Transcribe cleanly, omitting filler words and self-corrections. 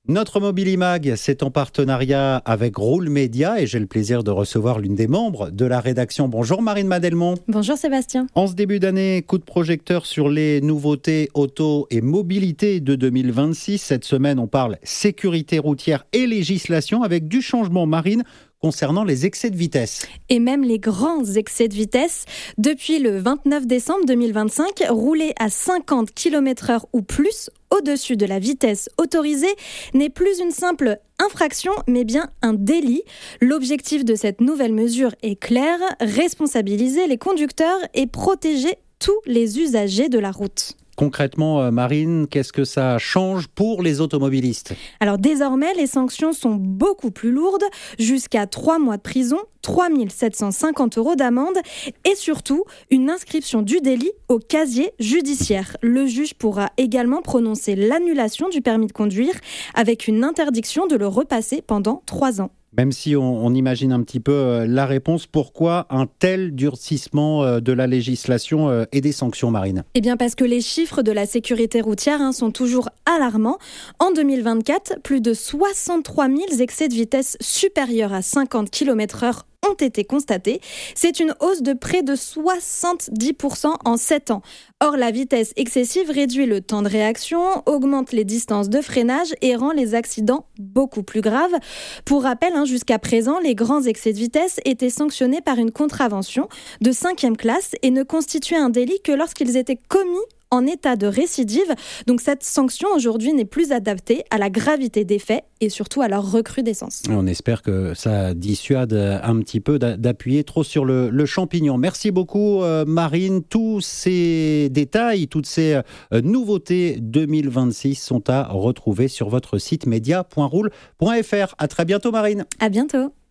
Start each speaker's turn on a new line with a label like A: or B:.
A: Notre Mobilimag, c'est en partenariat avec Roule Média et j'ai le plaisir de recevoir l'une des membres de la rédaction. Bonjour Marine Madelmont.
B: Bonjour Sébastien.
A: En ce début d'année, coup de projecteur sur les nouveautés auto et mobilité de 2026. Cette semaine, on parle sécurité routière et législation avec du changement, Marine, concernant les excès de vitesse.
B: Et même les grands excès de vitesse. Depuis le 29 décembre 2025, rouler à 50 km/h ou plus au-dessus de la vitesse autorisée n'est plus une simple infraction, mais bien un délit. L'objectif de cette nouvelle mesure est clair, responsabiliser les conducteurs et protéger tous les usagers de la route.
A: Concrètement, Marine, qu'est-ce que ça change pour les automobilistes ?
B: Alors désormais, les sanctions sont beaucoup plus lourdes, jusqu'à 3 mois de prison, 3 750 € d'amende et surtout une inscription du délit au casier judiciaire. Le juge pourra également prononcer l'annulation du permis de conduire avec une interdiction de le repasser pendant 3 ans.
A: Même si on imagine un petit peu la réponse, pourquoi un tel durcissement de la législation et des sanctions, Marine ?
B: Eh bien parce que les chiffres de la sécurité routière sont toujours alarmants. En 2024, plus de 63 000 excès de vitesse supérieurs à 50 km/h ont été constatés. C'est une hausse de près de 70% en 7 ans. Or, la vitesse excessive réduit le temps de réaction, augmente les distances de freinage et rend les accidents beaucoup plus graves. Pour rappel, jusqu'à présent, les grands excès de vitesse étaient sanctionnés par une contravention de 5e classe et ne constituaient un délit que lorsqu'ils étaient commis en état de récidive. Donc cette sanction aujourd'hui n'est plus adaptée à la gravité des faits et surtout à leur recrudescence.
A: On espère que ça dissuade un petit peu d'appuyer trop sur le champignon. Merci beaucoup Marine. Tous ces détails, toutes ces nouveautés 2026 sont à retrouver sur votre site media.roule.fr. À très bientôt Marine.
B: À bientôt.